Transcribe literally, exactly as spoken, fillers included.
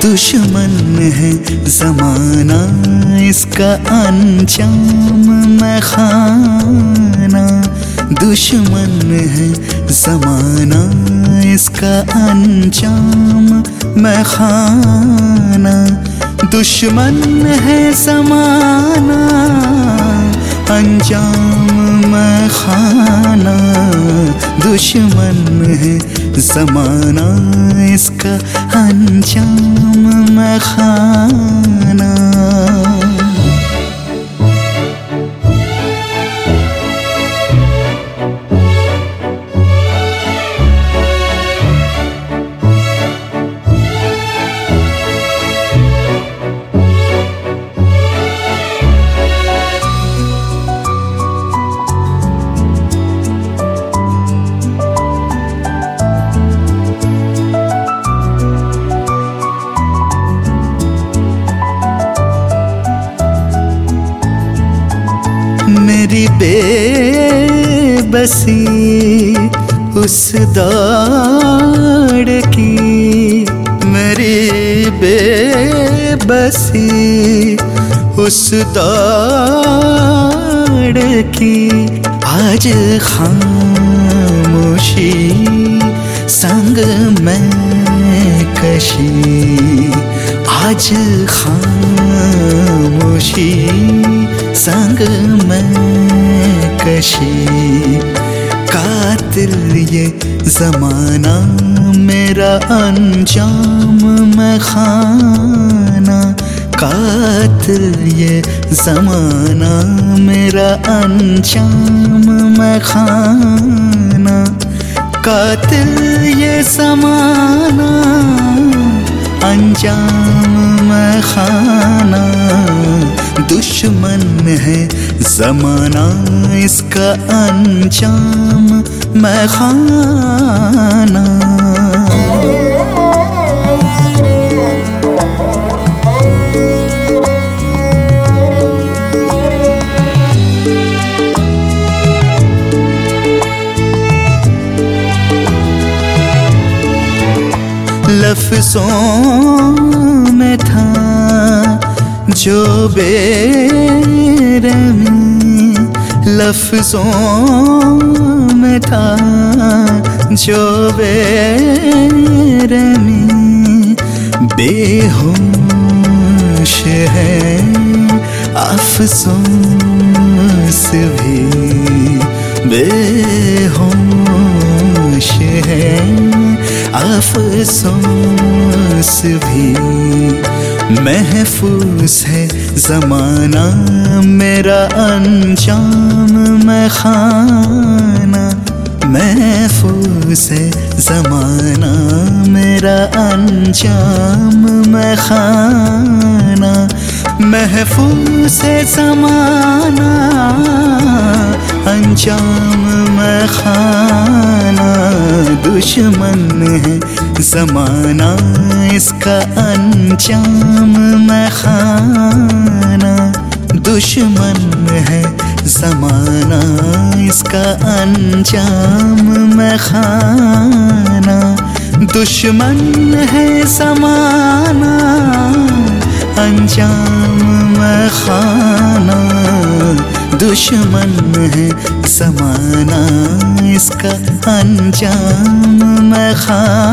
दुश्मन है ज़माना, इसका अंजाम मैं खाना। दुश्मन है ज़माना, इसका अंजाम मैं खाना। दुश्मन है ज़माना, अंजाम मैं खाना। दुश्मन है ज़माना, इसका अंजाम मैं खाना। मेरी बेबसी उस दौड़ की, मेरी बेबसी उस दौड़ की। आज खामोशी संग मैं कशी, आज खामोशी संग मैं कशी। कातिल ये ज़माना, मेरा अंजाम मैं खाना। कातिल ये ज़माना, मेरा अंजाम मैं खाना। कातिल ये ज़माना, अंजाम मैं खाना। दुश्मन है ज़माना, इसका अंजाम मैं खाना। लफ्ज़ों में था जो बेरहमी, लफ्ज़ों में था जो बेरहमी। बेहोश है अफ़सोस भी, बेहोश है अफ़सोस भी। महफूज है ज़माना, मेरा अंजाम मैं खाना। महफूज है ज़माना, मेरा अंजाम मैं खाना। महफूज है ज़माना, अंजाम मैं खाना। दुश्मन है ज़माना, इसका अंजाम मैं खाना। दुश्मन है ज़माना, इसका अंजाम मैं खाना। दुश्मन है ज़माना, अंजाम मैं खाना। दुश्मन है ज़माना, इसका अंजाम मैं खाना।